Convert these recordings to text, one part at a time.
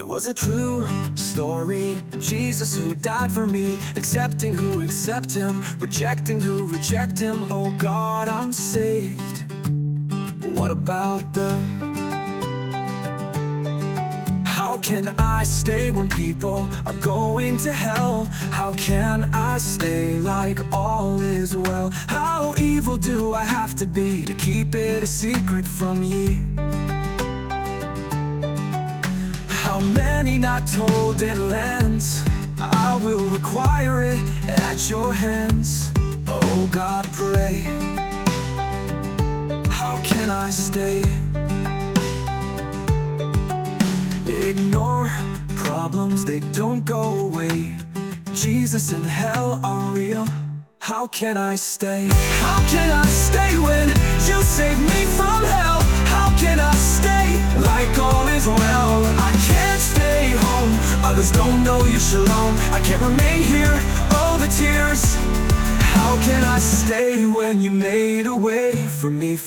It was a true story, Jesus who died for me, accepting who accept him, rejecting who reject him. Oh God, I'm saved. What about them? How can I stay when people are going to hell? How can I stay like all is well? How evil do I have to be to keep it a secret from ye? How many not told it lands? I will require it at your hands. Oh God, pray. How can I stay? Ignore problems, they don't go away. Jesus and hell are real. How can I stay? How can I stay when you saved me from hell? How can I stay like all is well? I can't stay home, others don't know your shalom. I can't remain here, oh the tears. How can I stay when you made a way for me,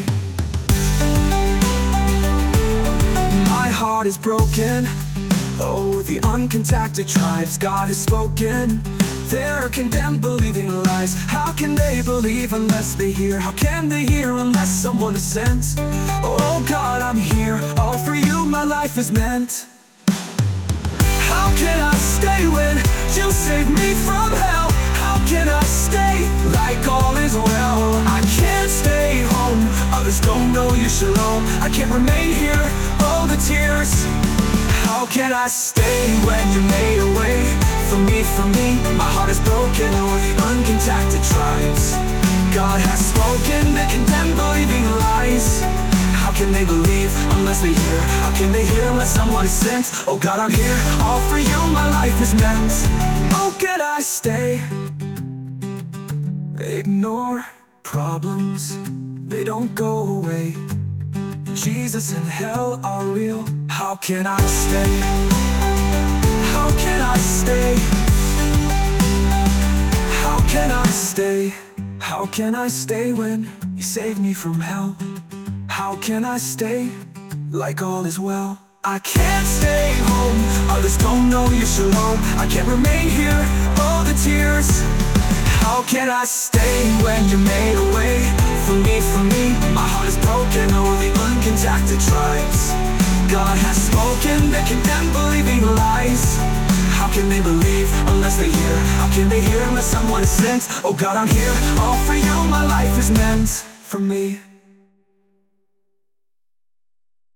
My heart is broken. Oh, the uncontacted tribes, God has spoken. They're condemned, believing lies. How can they believe unless they hear? How can they hear unless someone is sent? Oh God, I'm here, all for you my life is meant. How can I stay when you saved me from hell? How can I stay like all is well? I can't stay home, others don't know your shalom. I can't remain here, oh the tears. How can I stay when you made a way for me? My heart is broken over the uncontacted tribes. God has spoken, they condemn believing lies. How can they believe unless they hear? How can they hear unless someone is sent? Oh God, I'm here, all for you my life is meant. Oh, can I stay? Ignore problems, they don't go away. Jesus and hell are real. How can I stay? How can I stay? How can I stay? How can I stay when you saved me from hell? How can I stay like all is well? I can't stay home, others don't know your shalom. I can't remain here, oh the tears. How can I stay when you made a way for me? My heart is broken over the uncontacted tribes. God has spoken, they condemn believing lies. How can they believe unless they hear? How can they hear unless someone is sent? Oh God, I'm here, all for you my life is meant for me.